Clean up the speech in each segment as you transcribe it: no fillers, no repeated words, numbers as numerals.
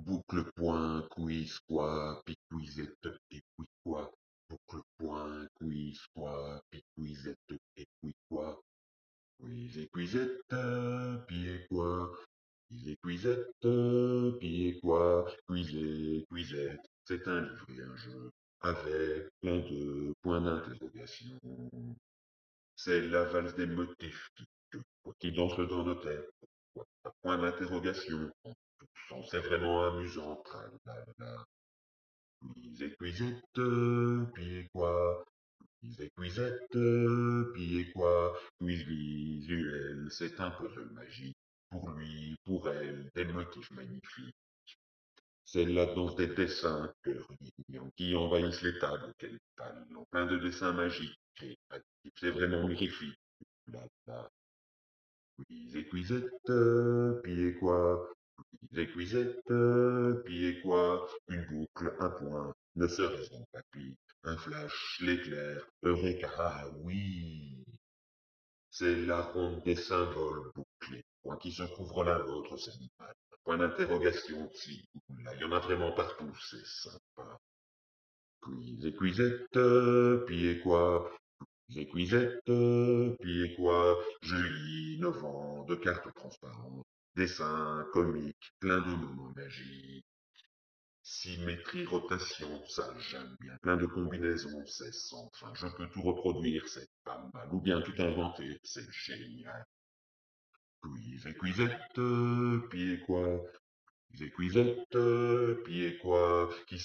Boucle point, quiz quoi, piquoisette et puis quoi. Boucle point, quiz quoi, piquoisette et puis quoi. Quiz et quizette, puis et quoi. Quiz et quizette, puis et quoi. Quiz et quizette, c'est un livre et un jeu avec plein de points d'interrogation. C'est la valse des motifs qui danse dans nos têtes. Point d'interrogation. C'est vraiment amusant. Tralala. Quiz et quizette, puis et quoi? Quiz et quizette, puis et quoi? Quiz visuel, c'est un puzzle magique. Pour lui, pour elle, des motifs magnifiques. C'est la danse des dessins cœur qui envahissent les tables, quelle talent, plein de dessins magiques, créatifs, c'est vraiment magnifique. La, la. Quiz et quizette, puis et quoi? Les cuisettes, puis et quoi? Une boucle, un point, ne serait-ce un papy, un flash, l'éclair, eureka, ah oui! C'est la ronde des symboles bouclés, point qui se couvre l'un l'autre, c'est pas point d'interrogation, si, là, il y en a vraiment partout, c'est sympa. Quiz et cuisette, puis et quoi? Les cuisettes, puis et quoi? Jeux innovants, de cartes transparentes, dessins comiques, plein de moments magiques. Symétrie, rotation, ça j'aime bien. Plein de combinaisons, c'est sans fin. Je peux tout reproduire, c'est pas mal. Ou bien tout inventer, c'est génial. Quiz et cuisette, puis et quoi? Quiz et cuisette, puis et quoi?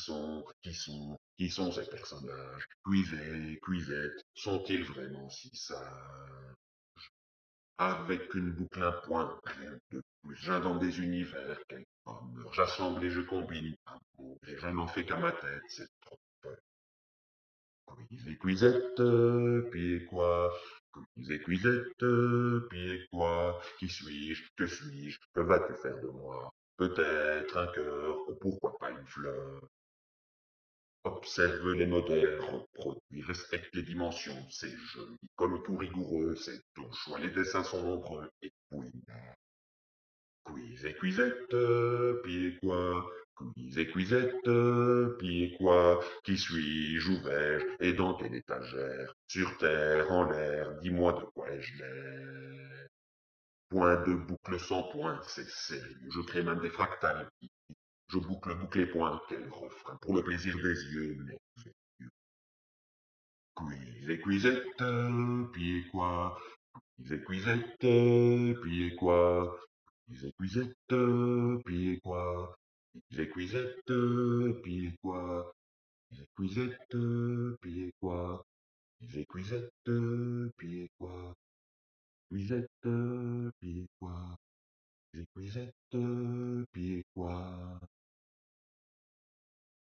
Qui sont ces personnages? Quiz et cuisette, sont-ils vraiment si sages? Avec une boucle un point, rien de plus. J'invente des univers, quel bonheur. J'assemble et je combine. Amour, et je n'en fais qu'à ma tête, c'est trop fun. Quiz et cuisette, puis et quoi? Quiz et cuisette, puis et quoi? Qui suis-je? Que suis-je? Que vas-tu faire de moi? Peut-être un cœur, ou pourquoi pas une fleur? Observe les modèles, reproduis, respecte les dimensions, c'est joli. Comme tout rigoureux, c'est ton choix. Les dessins sont nombreux et fouinants. Quiz et quizette, puis et quoi? Quiz et quizette, puis et quoi? Qui suis-je? Où vais-je? Et dans quelle étagère? Sur terre, en l'air, dis-moi de quoi ai-je l'air? Point de boucle sans point, c'est sérieux. Je crée même des fractales. Je boucle les points, quel refrain. Pour le plaisir des yeux, mais quiz et quizette, puis et quoi? Quiz et quizette, puis et quoi? Quiz et quizette, puis et quoi? Quiz et quizette, puis et quoi? Quiz et quizette, puis et quoi? Quiz et quizette, puis et quoi? Quizette, puis et quoi? Quiz et quizette, puis et quoi?